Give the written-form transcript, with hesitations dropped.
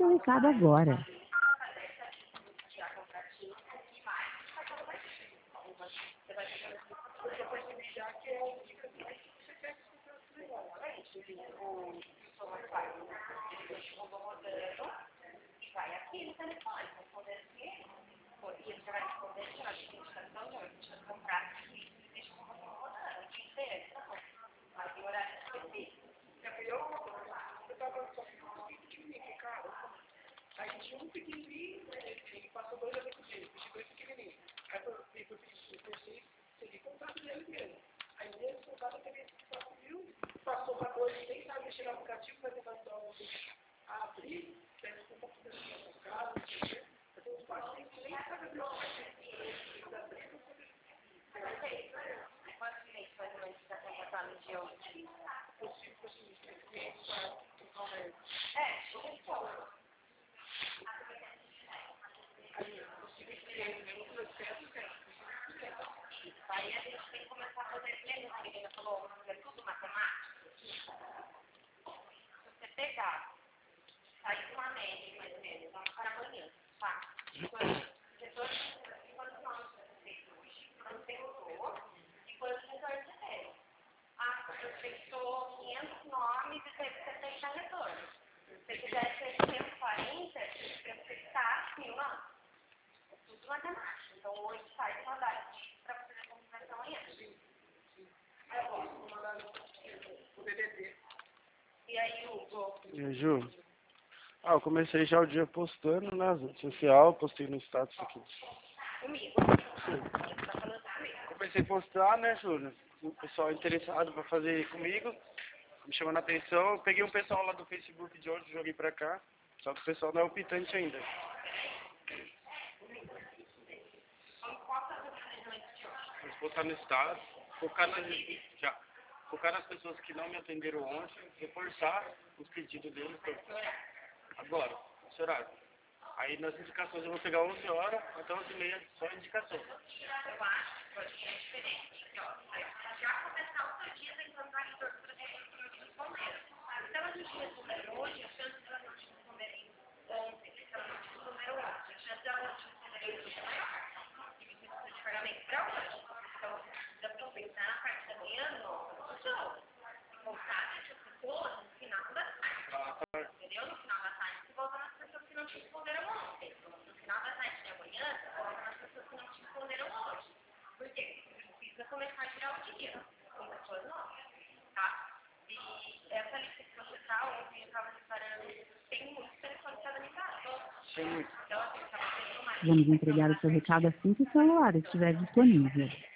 seu recado agora. Aí tinha um pequenininho, ele passou 2 anos com ele, chegou esse pequenininho. Aí eu pensei, seria contato dele mesmo. Aí nesse contato eu peguei esse 4 mil, passou para 2, nem sabe mexer no aplicativo, mas levantou a abrir, pega o contato dele no carro, não sei o quê. Eu tenho uns pacientes que nem sabe abrir o aplicativo. Quantos clientes mais ou menos você está contratando de hoje? Possível, assim, clientes para trocar uma Aí a gente tem que começar a fazer lembra que a menina falou, é tudo matemática. Se você pegar, sair uma média mais ou menos, vamos para amanhã, tá? Quantos nomes você fez hoje? Quanto tentou? E quantos retornos você teve? Ah, você fechou 500 nomes e teve 70 retornos. Se você quiser ter 140, você está 1000 nomes. É tudo matemática. Então hoje faz uma data para você fazer a computação amanhã. Aí eu vou mandar o DDD. E aí, Hugo? E aí, Ju? Eu comecei já o dia postando nas redes sociais, postei no status aqui. Comigo. Tá falando comigo. Comecei a postar, né, Júlio? O pessoal interessado pra fazer comigo, me chamando a atenção. Eu peguei um pessoal lá do Facebook de hoje, joguei pra cá, só que o pessoal não é optante ainda. Vou postar no status, focar nas pessoas que não me atenderam ontem, reforçar os pedidos deles agora, esse horário. Aí nas indicações eu vou pegar 11 horas até 11h30, só indicação. Eu acho que pode ser diferente. Já começar o seu dia tentando dar retorno para as pessoas que não te responderam. Então a gente responder hoje, a chance de elas não te responderem ontem, se elas não te responderam ontem, a chance de elas não te responderem hoje é maior. E você precisa de pagamento para hoje. Então, dá para pensar na parte da manhã, não funciona. Voltar as pessoas no final da tarde. Entendeu? No final da tarde, você volta nas pessoas que não te responderam ontem. No final da tarde de amanhã, você volta nas pessoas que não te responderam hoje. Por quê? Porque precisa começar a tirar o dia com pessoas novas, tá? E essa lista que você está, ontem eu estava separando, tem muitos telefones cadastrados. Sim. Então, assim, estava tendo mais. Vamos entregar o seu recado assim que o celular estiver disponível.